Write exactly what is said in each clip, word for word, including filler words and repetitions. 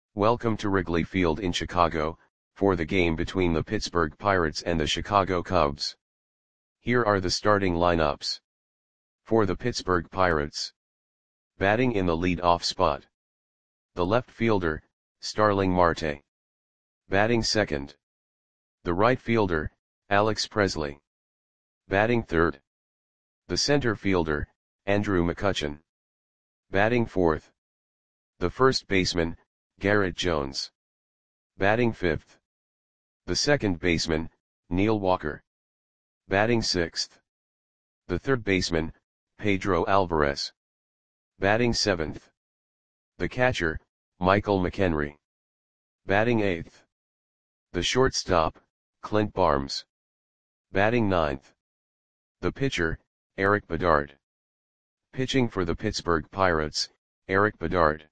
Welcome to Wrigley Field in Chicago, for the game between the Pittsburgh Pirates and the Chicago Cubs. Here are the starting lineups. For the Pittsburgh Pirates. Batting in the lead-off spot. The left fielder, Starling Marte. Batting second. The right fielder, Alex Presley. Batting third. The center fielder, Andrew McCutchen. Batting fourth. The first baseman, Garrett Jones. Batting fifth. The second baseman, Neil Walker. Batting sixth. The third baseman, Pedro Alvarez. Batting seventh. The catcher, Michael McHenry. Batting eighth. The shortstop, Clint Barnes. Batting ninth. The pitcher, Erik Bedard. Pitching for the Pittsburgh Pirates, Erik Bedard.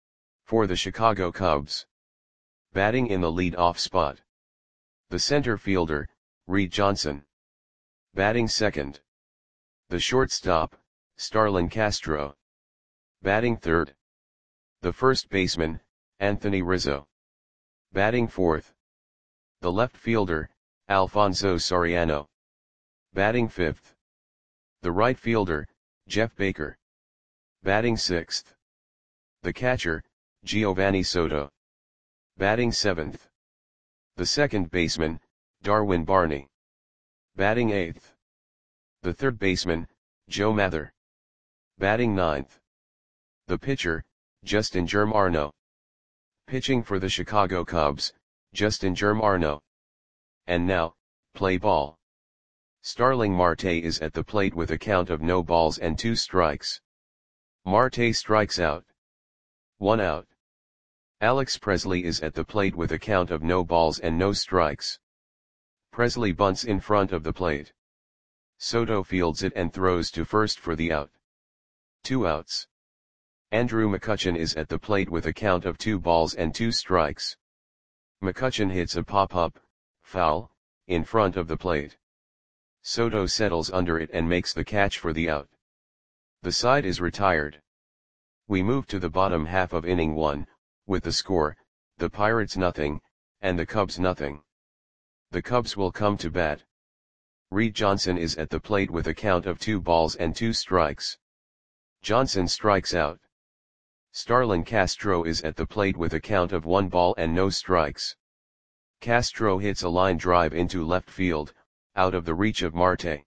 For the Chicago Cubs. Batting in the lead-off spot. The center fielder, Reed Johnson. Batting second. The shortstop, Starlin Castro. Batting third. The first baseman, Anthony Rizzo. Batting fourth. The left fielder, Alfonso Soriano. Batting fifth. The right fielder, Jeff Baker. Batting sixth. The catcher, Giovanni Soto. Batting seventh. The second baseman, Darwin Barney. Batting eighth. The third baseman, Joe Mather. Batting ninth. The pitcher, Justin Germano. Pitching for the Chicago Cubs, Justin Germano. And now, play ball. Starling Marte is at the plate with a count of no balls and two strikes. Marte strikes out. One out. Alex Presley is at the plate with a count of no balls and no strikes. Presley bunts in front of the plate. Soto fields it and throws to first for the out. Two outs. Andrew McCutchen is at the plate with a count of two balls and two strikes. McCutchen hits a pop-up, foul, in front of the plate. Soto settles under it and makes the catch for the out. The side is retired. We move to the bottom half of inning one, with the score, the Pirates nothing, and the Cubs nothing. The Cubs will come to bat. Reed Johnson is at the plate with a count of two balls and two strikes. Johnson strikes out. Starlin Castro is at the plate with a count of one ball and no strikes. Castro hits a line drive into left field, out of the reach of Marte.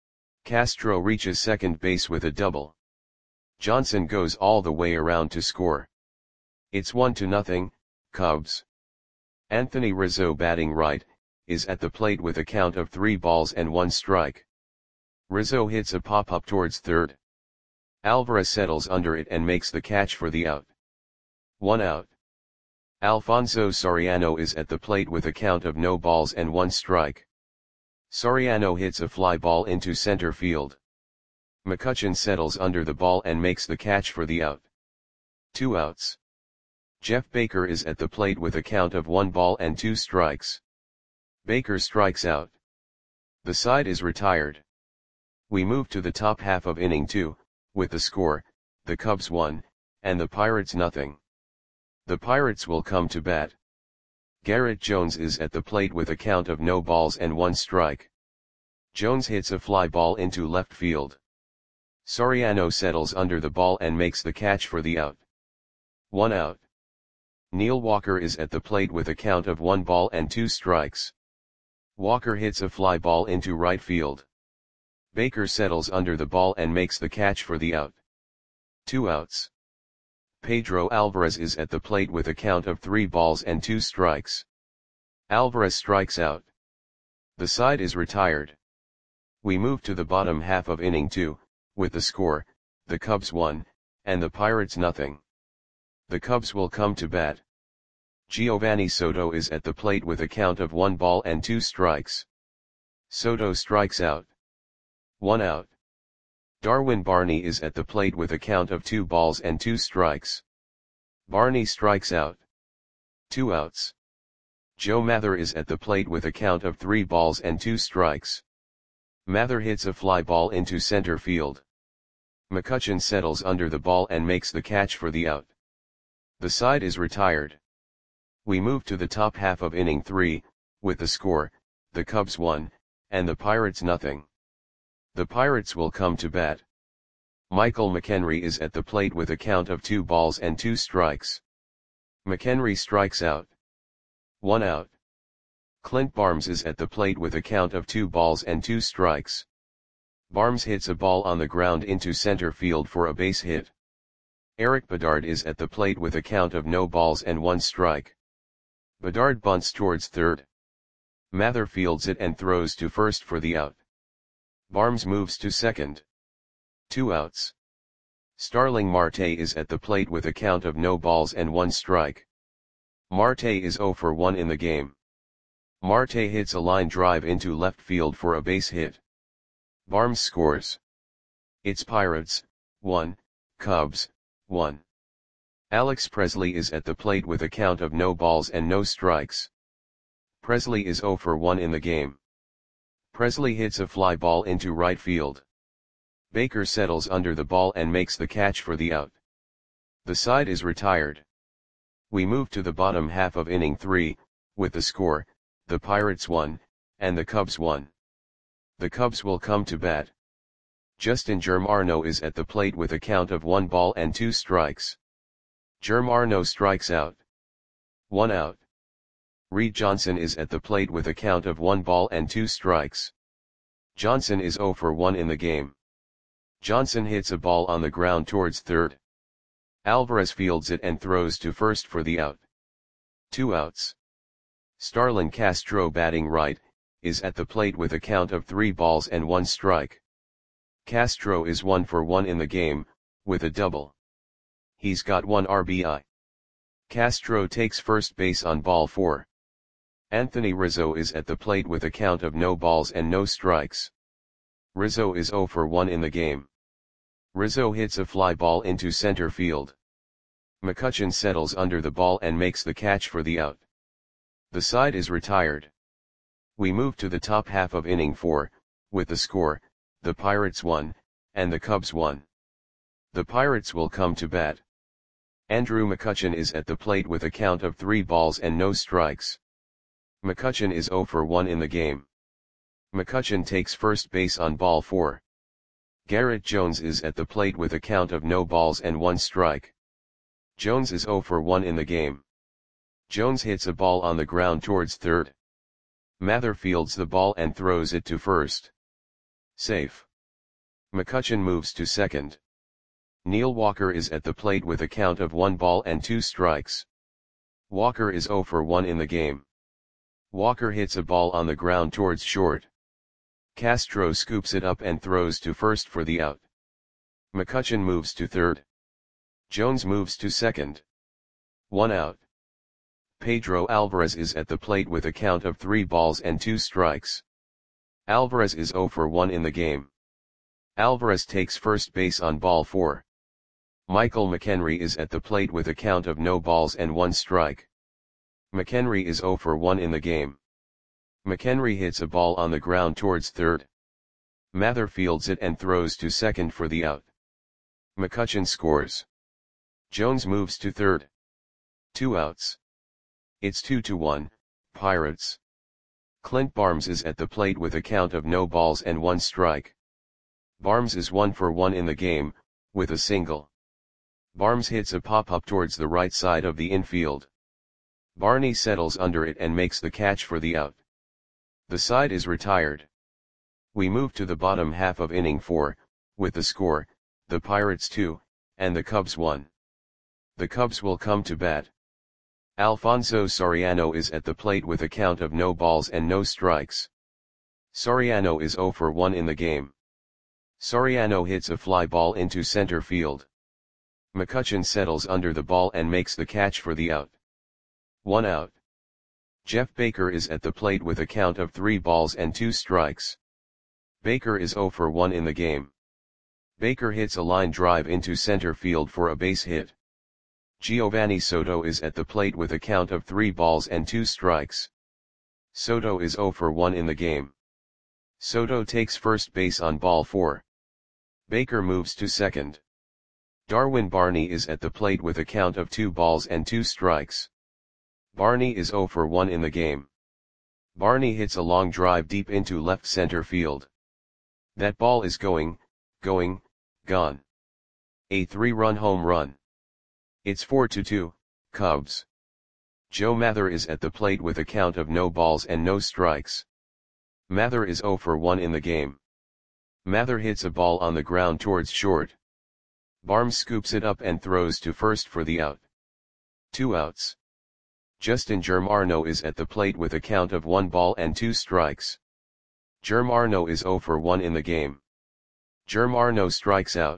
Castro reaches second base with a double. Johnson goes all the way around to score. It's one to nothing, Cubs. Anthony Rizzo, batting right, is at the plate with a count of three balls and one strike. Rizzo hits a pop-up towards third. Alvarez settles under it and makes the catch for the out. One out. Alfonso Soriano is at the plate with a count of no balls and one strike. Soriano hits a fly ball into center field. McCutchen settles under the ball and makes the catch for the out. Two outs. Jeff Baker is at the plate with a count of one ball and two strikes. Baker strikes out. The side is retired. We move to the top half of inning two, with the score, the Cubs one, and the Pirates nothing. The Pirates will come to bat. Garrett Jones is at the plate with a count of no balls and one strike. Jones hits a fly ball into left field. Soriano settles under the ball and makes the catch for the out. One out. Neil Walker is at the plate with a count of one ball and two strikes. Walker hits a fly ball into right field. Baker settles under the ball and makes the catch for the out. Two outs. Pedro Alvarez is at the plate with a count of three balls and two strikes. Alvarez strikes out. The side is retired. We move to the bottom half of inning two, with the score, the Cubs one, and the Pirates nothing. The Cubs will come to bat. Giovanni Soto is at the plate with a count of one ball and two strikes. Soto strikes out. One out. Darwin Barney is at the plate with a count of two balls and two strikes. Barney strikes out. Two outs. Joe Mather is at the plate with a count of three balls and two strikes. Mather hits a fly ball into center field. McCutchen settles under the ball and makes the catch for the out. The side is retired. We move to the top half of inning three, with the score, the Cubs one, and the Pirates nothing. The Pirates will come to bat. Michael McHenry is at the plate with a count of two balls and two strikes. McHenry strikes out. One out. Clint Barnes is at the plate with a count of two balls and two strikes. Barnes hits a ball on the ground into center field for a base hit. Eric Bedard is at the plate with a count of no balls and one strike. Bedard bunts towards third. Mather fields it and throws to first for the out. Barnes moves to second. Two outs. Starling Marte is at the plate with a count of no balls and one strike. Marte is oh for one in the game. Marte hits a line drive into left field for a base hit. Barnes scores. It's Pirates, one, Cubs, one. Alex Presley is at the plate with a count of no balls and no strikes. Presley is oh for one in the game. Presley hits a fly ball into right field. Baker settles under the ball and makes the catch for the out. The side is retired. We move to the bottom half of inning three, with the score, the Pirates one, and the Cubs one. The Cubs will come to bat. Justin Germano is at the plate with a count of one ball and two strikes. Germano strikes out. One out. Reed Johnson is at the plate with a count of one ball and two strikes. Johnson is oh for one in the game. Johnson hits a ball on the ground towards third. Alvarez fields it and throws to first for the out. Two outs. Starlin Castro, batting right, is at the plate with a count of three balls and one strike. Castro is one for one in the game, with a double. He's got one R B I. Castro takes first base on ball four. Anthony Rizzo is at the plate with a count of no balls and no strikes. Rizzo is oh for one in the game. Rizzo hits a fly ball into center field. McCutchen settles under the ball and makes the catch for the out. The side is retired. We move to the top half of inning four, with the score, the Pirates one, and the Cubs one. The Pirates will come to bat. Andrew McCutchen is at the plate with a count of three balls and no strikes. McCutchen is oh for one in the game. McCutchen takes first base on ball four. Garrett Jones is at the plate with a count of no balls and one strike. Jones is oh for one in the game. Jones hits a ball on the ground towards third. Mather fields the ball and throws it to first. Safe. McCutchen moves to second. Neil Walker is at the plate with a count of one ball and two strikes. Walker is oh for one in the game. Walker hits a ball on the ground towards short. Castro scoops it up and throws to first for the out. McCutchen moves to third. Jones moves to second. One out. Pedro Alvarez is at the plate with a count of three balls and two strikes. Alvarez is oh for one in the game. Alvarez takes first base on ball four. Michael McHenry is at the plate with a count of no balls and one strike. McHenry is oh for one in the game. McHenry hits a ball on the ground towards third. Mather fields it and throws to second for the out. McCutchen scores. Jones moves to third. Two outs. It's two to one, Pirates. Clint Barnes is at the plate with a count of no balls and one strike. Barnes is one for one in the game, with a single. Barnes hits a pop-up towards the right side of the infield. Barney settles under it and makes the catch for the out. The side is retired. We move to the bottom half of inning four, with the score, the Pirates two, and the Cubs one. The Cubs will come to bat. Alfonso Soriano is at the plate with a count of no balls and no strikes. Soriano is oh for one in the game. Soriano hits a fly ball into center field. McCutchen settles under the ball and makes the catch for the out. One out. Jeff Baker is at the plate with a count of three balls and two strikes. Baker is oh for one in the game. Baker hits a line drive into center field for a base hit. Giovanni Soto is at the plate with a count of three balls and two strikes. Soto is oh for one in the game. Soto takes first base on ball four. Baker moves to second. Darwin Barney is at the plate with a count of two balls and two strikes. Barney is zero for one in the game. Barney hits a long drive deep into left center field. That ball is going, going, gone. A three-run home run. It's four to two, Cubs. Joe Mather is at the plate with a count of no balls and no strikes. Mather is zero for one in the game. Mather hits a ball on the ground towards short. Barnes scoops it up and throws to first for the out. Two outs. Justin Germano is at the plate with a count of one ball and two strikes. Germano is zero for one in the game. Germano strikes out.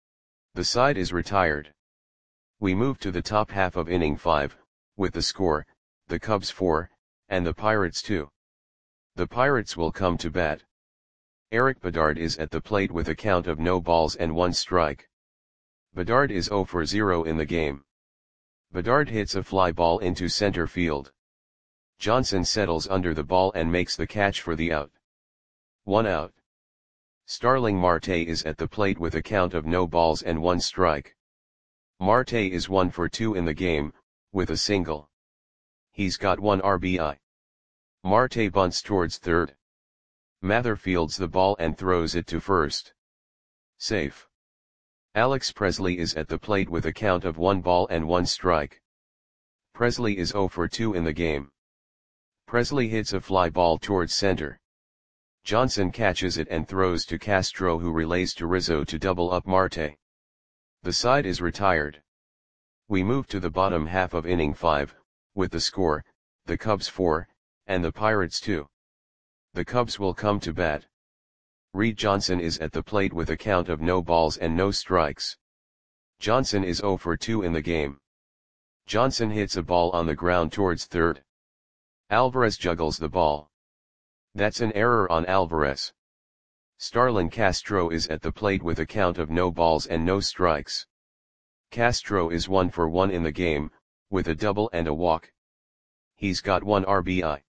The side is retired. We move to the top half of inning five, with the score, the Cubs four, and the Pirates two. The Pirates will come to bat. Eric Bedard is at the plate with a count of no balls and one strike. Bedard is zero for zero in the game. Bedard hits a fly ball into center field. Johnson settles under the ball and makes the catch for the out. One out. Starling Marte is at the plate with a count of no balls and one strike. Marte is one for two in the game, with a single. He's got one R B I. Marte bunts towards third. Mather fields the ball and throws it to first. Safe. Alex Presley is at the plate with a count of one ball and one strike. Presley is zero for two in the game. Presley hits a fly ball towards center. Johnson catches it and throws to Castro, who relays to Rizzo to double up Marte. The side is retired. We move to the bottom half of inning five, with the score, the Cubs four, and the Pirates two. The Cubs will come to bat. Reed Johnson is at the plate with a count of no balls and no strikes. Johnson is zero for two in the game. Johnson hits a ball on the ground towards third. Alvarez juggles the ball. That's an error on Alvarez. Starlin Castro is at the plate with a count of no balls and no strikes. Castro is one for one in the game, with a double and a walk. He's got one R B I.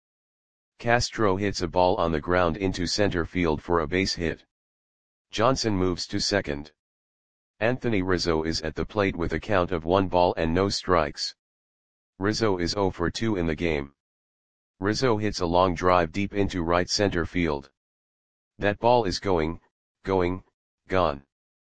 Castro hits a ball on the ground into center field for a base hit. Johnson moves to second. Anthony Rizzo is at the plate with a count of one ball and no strikes. Rizzo is zero for two in the game. Rizzo hits a long drive deep into right center field. That ball is going, going, gone.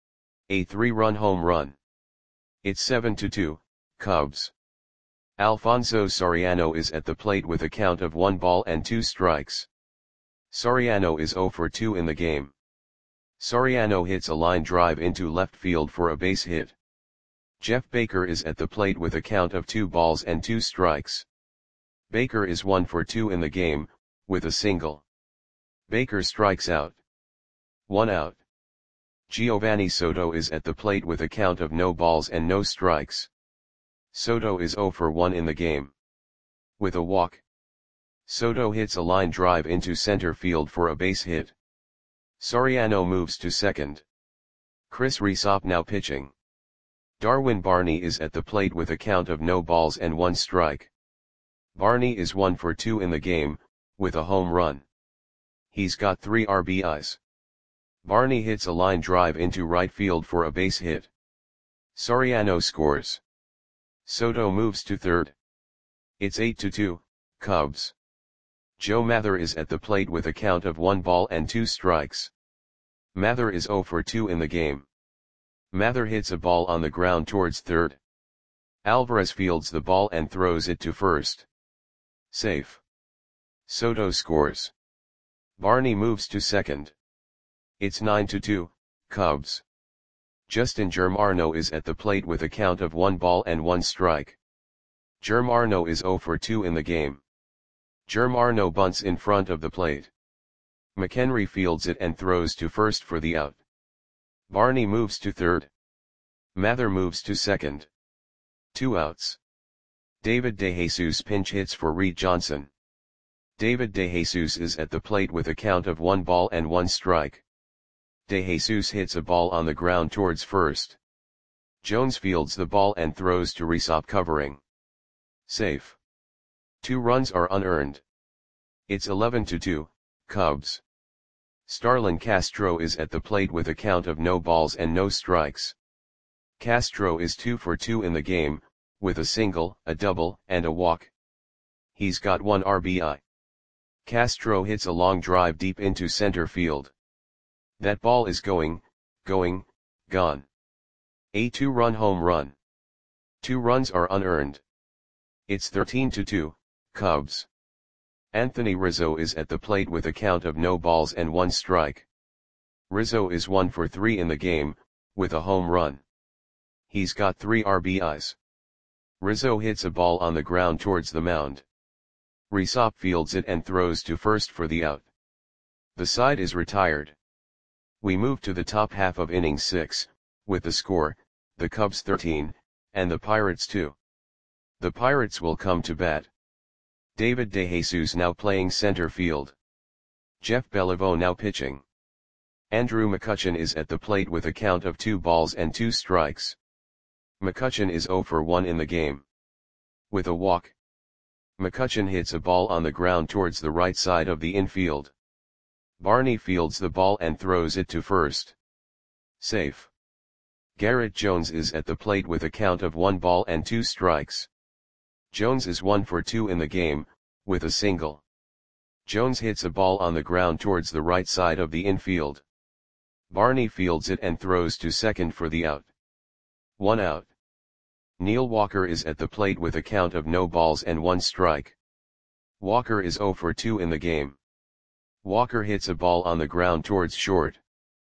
A three-run home run. It's seven to two, Cubs. Alfonso Soriano is at the plate with a count of one ball and two strikes. Soriano is zero for two in the game. Soriano hits a line drive into left field for a base hit. Jeff Baker is at the plate with a count of two balls and two strikes. Baker is one for two in the game, with a single. Baker strikes out. One out. Giovanni Soto is at the plate with a count of no balls and no strikes. Soto is zero for one in the game. With a walk. Soto hits a line drive into center field for a base hit. Soriano moves to second. Chris Rysop now pitching. Darwin Barney is at the plate with a count of no balls and one strike. Barney is one for two in the game, with a home run. He's got three R B Is. Barney hits a line drive into right field for a base hit. Soriano scores. Soto moves to third. It's eight to two, Cubs. Joe Mather is at the plate with a count of one ball and two strikes. Mather is zero for two in the game. Mather hits a ball on the ground towards third. Alvarez fields the ball and throws it to first. Safe. Soto scores. Barney moves to second. It's nine to two, Cubs. Justin Germano is at the plate with a count of one ball and one strike. Germano is zero for two in the game. Germano bunts in front of the plate. McHenry fields it and throws to first for the out. Barney moves to third. Mather moves to second. Two outs. David DeJesus pinch hits for Reed Johnson. David DeJesus is at the plate with a count of one ball and one strike. DeJesus hits a ball on the ground towards first. Jones fields the ball and throws to Rysop covering. Safe. Two runs are unearned. It's eleven to two, Cubs. Starlin Castro is at the plate with a count of no balls and no strikes. Castro is two for two in the game, with a single, a double, and a walk. He's got one R B I. Castro hits a long drive deep into center field. That ball is going, going, gone. A two-run home run. Two runs are unearned. It's thirteen to two, Cubs. Anthony Rizzo is at the plate with a count of no balls and one strike. Rizzo is one for three in the game, with a home run. He's got three R B Is. Rizzo hits a ball on the ground towards the mound. Rysop fields it and throws to first for the out. The side is retired. We move to the top half of inning six, with the score, the Cubs thirteen, and the Pirates two. The Pirates will come to bat. David DeJesus now playing center field. Jeff Beliveau now pitching. Andrew McCutchen is at the plate with a count of two balls and two strikes. McCutchen is zero for one in the game. With a walk. McCutchen hits a ball on the ground towards the right side of the infield. Barney fields the ball and throws it to first. Safe. Garrett Jones is at the plate with a count of one ball and two strikes. Jones is one for two in the game, with a single. Jones hits a ball on the ground towards the right side of the infield. Barney fields it and throws to second for the out. One out. Neil Walker is at the plate with a count of no balls and one strike. Walker is zero for two in the game. Walker hits a ball on the ground towards short.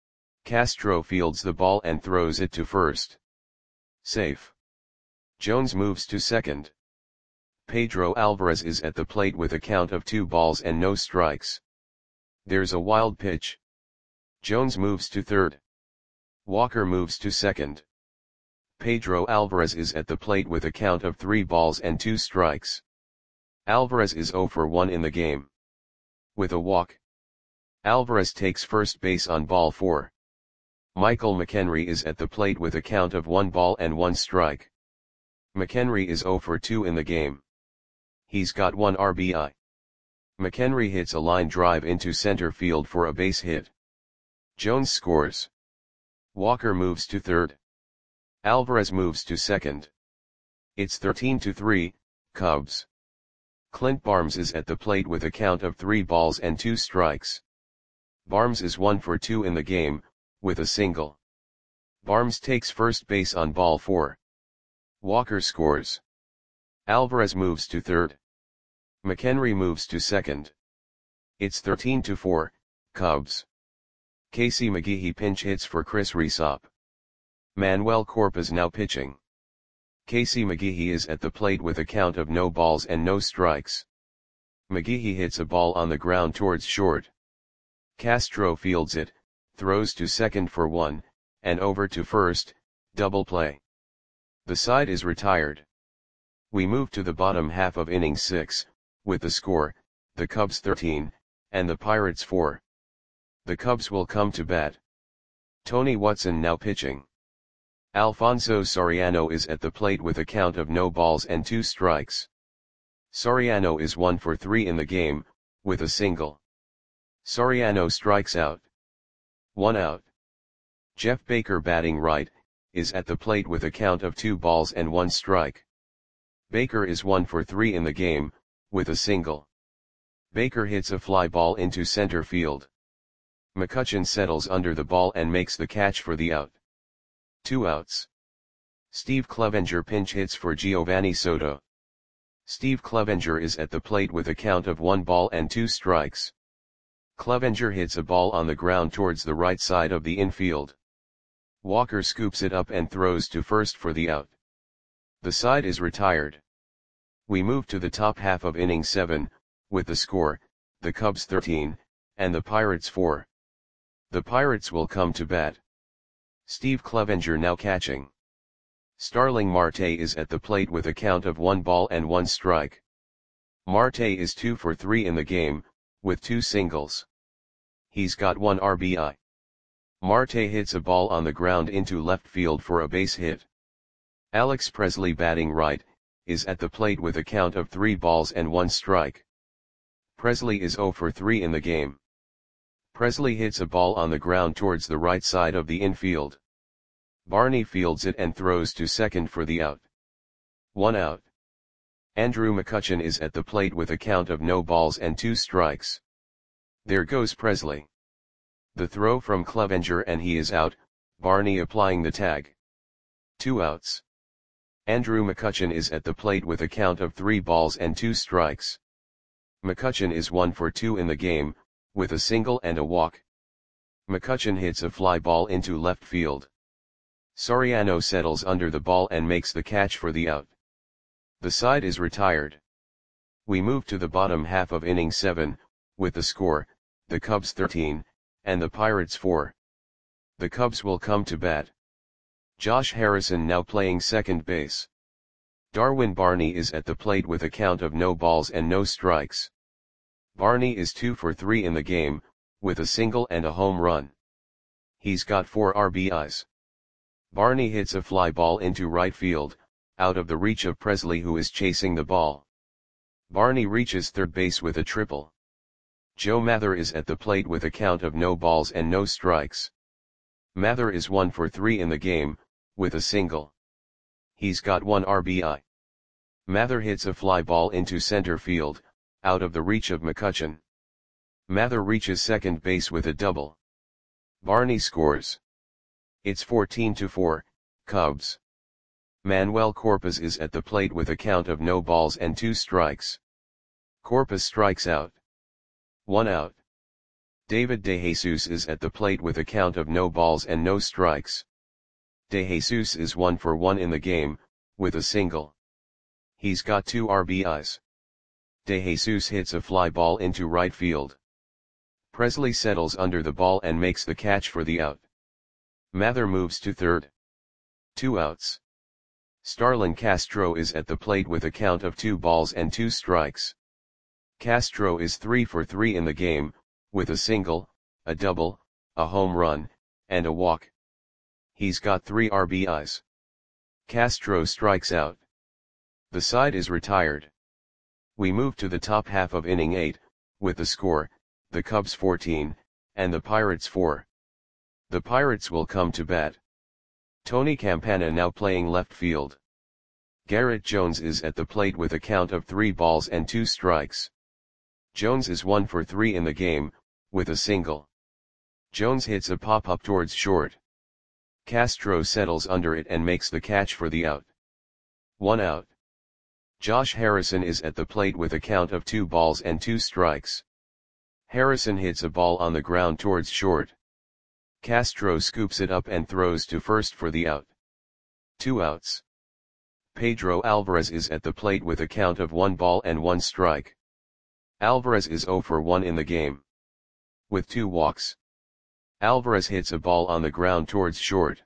Castro fields the ball and throws it to first. Safe. Jones moves to second. Pedro Alvarez is at the plate with a count of two balls and no strikes. There's a wild pitch. Jones moves to third. Walker moves to second. Pedro Alvarez is at the plate with a count of three balls and two strikes. Alvarez is zero for one in the game. With a walk. Alvarez takes first base on ball four. Michael McHenry is at the plate with a count of one ball and one strike. McHenry is zero for two in the game. He's got one R B I. McHenry hits a line drive into center field for a base hit. Jones scores. Walker moves to third. Alvarez moves to second. It's thirteen to three, Cubs. Clint Barnes is at the plate with a count of three balls and two strikes. Barnes is one for two in the game, with a single. Barnes takes first base on ball four. Walker scores. Alvarez moves to third. McHenry moves to second. It's thirteen to four, Cubs. Casey McGehee pinch hits for Chris Rysop. Manuel Corpus now pitching. Casey McGehee is at the plate with a count of no balls and no strikes. McGehee hits a ball on the ground towards short. Castro fields it, throws to second for one, and over to first, double play. The side is retired. We move to the bottom half of inning six, with the score, the Cubs thirteen, and the Pirates four. The Cubs will come to bat. Tony Watson now pitching. Alfonso Soriano is at the plate with a count of no balls and two strikes. Soriano is one for three in the game, with a single. Soriano strikes out. One out. Jeff Baker batting right, is at the plate with a count of two balls and one strike. Baker is one for three in the game, with a single. Baker hits a fly ball into center field. McCutchen settles under the ball and makes the catch for the out. Two outs. Steve Clevenger pinch hits for Giovanni Soto. Steve Clevenger is at the plate with a count of one ball and two strikes. Clevenger hits a ball on the ground towards the right side of the infield. Walker scoops it up and throws to first for the out. The side is retired. We move to the top half of inning seven, with the score, the Cubs thirteen, and the Pirates four. The Pirates will come to bat. Steve Clevenger now catching. Starling Marte is at the plate with a count of one ball and one strike. Marte is two for three in the game, with two singles. He's got one R B I. Marte hits a ball on the ground into left field for a base hit. Alex Presley batting right, is at the plate with a count of three balls and one strike. Presley is zero for three in the game. Presley hits a ball on the ground towards the right side of the infield. Barney fields it and throws to second for the out. One out. Andrew McCutchen is at the plate with a count of no balls and two strikes. There goes Presley. The throw from Clevenger and he is out, Barney applying the tag. Two outs. Andrew McCutchen is at the plate with a count of three balls and two strikes. McCutchen is one for two in the game, with a single and a walk. McCutchen hits a fly ball into left field. Soriano settles under the ball and makes the catch for the out. The side is retired. We move to the bottom half of inning seven, with the score, the Cubs thirteen, and the Pirates four. The Cubs will come to bat. Josh Harrison now playing second base. Darwin Barney is at the plate with a count of no balls and no strikes. Barney is two for three in the game, with a single and a home run. He's got four R B Is. Barney hits a fly ball into right field, out of the reach of Presley who is chasing the ball. Barney reaches third base with a triple. Joe Mather is at the plate with a count of no balls and no strikes. Mather is one for three in the game, with a single. He's got one R B I. Mather hits a fly ball into center field, out of the reach of McCutchen. Mather reaches second base with a double. Barney scores. It's fourteen to four, Cubs. Manuel Corpus is at the plate with a count of no balls and two strikes. Corpus strikes out. One out. David DeJesus is at the plate with a count of no balls and no strikes. DeJesus is one for one in the game, with a single. He's got two R B Is. DeJesus hits a fly ball into right field. Presley settles under the ball and makes the catch for the out. Mather moves to third. Two outs. Starlin Castro is at the plate with a count of two balls and two strikes. Castro is three for three in the game, with a single, a double, a home run, and a walk. He's got three R B Is. Castro strikes out. The side is retired. We move to the top half of inning eight, with the score, the Cubs fourteen, and the Pirates four. The Pirates will come to bat. Tony Campana now playing left field. Garrett Jones is at the plate with a count of three balls and two strikes. Jones is one for three in the game, with a single. Jones hits a pop-up towards short. Castro settles under it and makes the catch for the out. One out. Josh Harrison is at the plate with a count of two balls and two strikes. Harrison hits a ball on the ground towards short. Castro scoops it up and throws to first for the out. Two outs. Pedro Alvarez is at the plate with a count of one ball and one strike. Alvarez is zero for one in the game. With two walks. Alvarez hits a ball on the ground towards short.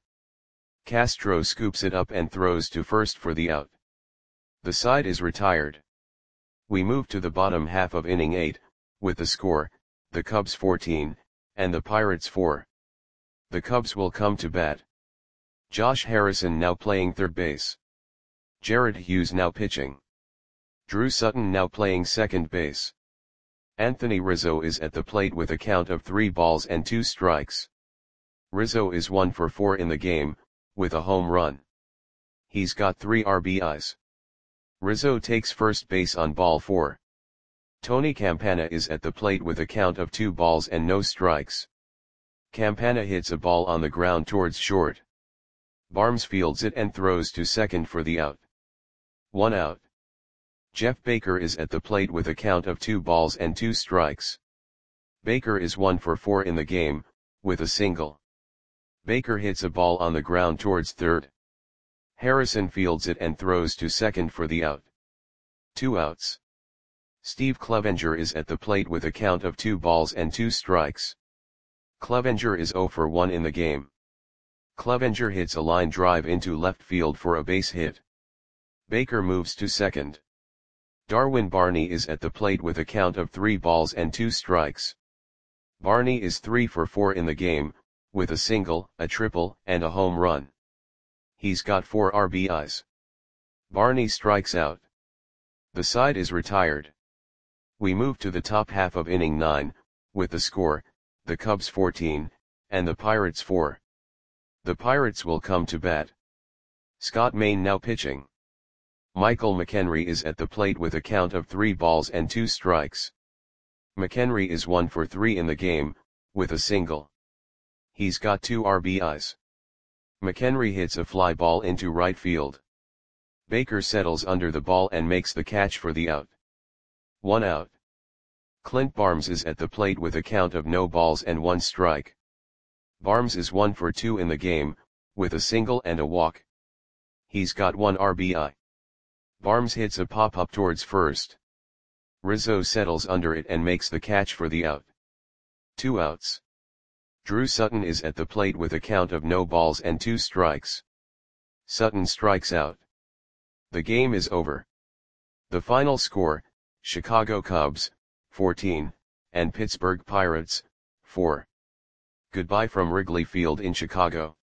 Castro scoops it up and throws to first for the out. The side is retired. We move to the bottom half of inning eight, with the score, the Cubs fourteen, and the Pirates four. The Cubs will come to bat. Josh Harrison now playing third base. Jared Hughes now pitching. Drew Sutton now playing second base. Anthony Rizzo is at the plate with a count of three balls and two strikes. Rizzo is one for four in the game, with a home run. He's got three R B Is. Rizzo takes first base on ball four. Tony Campana is at the plate with a count of two balls and no strikes. Campana hits a ball on the ground towards short. Barnes fields it and throws to second for the out. One out. Jeff Baker is at the plate with a count of two balls and two strikes. Baker is one for four in the game, with a single. Baker hits a ball on the ground towards third. Harrison fields it and throws to second for the out. Two outs. Steve Clevenger is at the plate with a count of two balls and two strikes. Clevenger is zero for one in the game. Clevenger hits a line drive into left field for a base hit. Baker moves to second. Darwin Barney is at the plate with a count of three balls and two strikes. Barney is three for four in the game, with a single, a triple, and a home run. He's got four R B Is. Barney strikes out. The side is retired. We move to the top half of inning nine, with the score, the Cubs fourteen, and the Pirates four. The Pirates will come to bat. Scott Main now pitching. Michael McHenry is at the plate with a count of three balls and two strikes. McHenry is one for three in the game, with a single. He's got two R B Is. McHenry hits a fly ball into right field. Baker settles under the ball and makes the catch for the out. One out. Clint Barnes is at the plate with a count of no balls and one strike. Barnes is one for two in the game, with a single and a walk. He's got one R B I. Barnes hits a pop-up towards first. Rizzo settles under it and makes the catch for the out. Two outs. Drew Sutton is at the plate with a count of no balls and two strikes. Sutton strikes out. The game is over. The final score, Chicago Cubs, fourteen, and Pittsburgh Pirates, four. Goodbye from Wrigley Field in Chicago.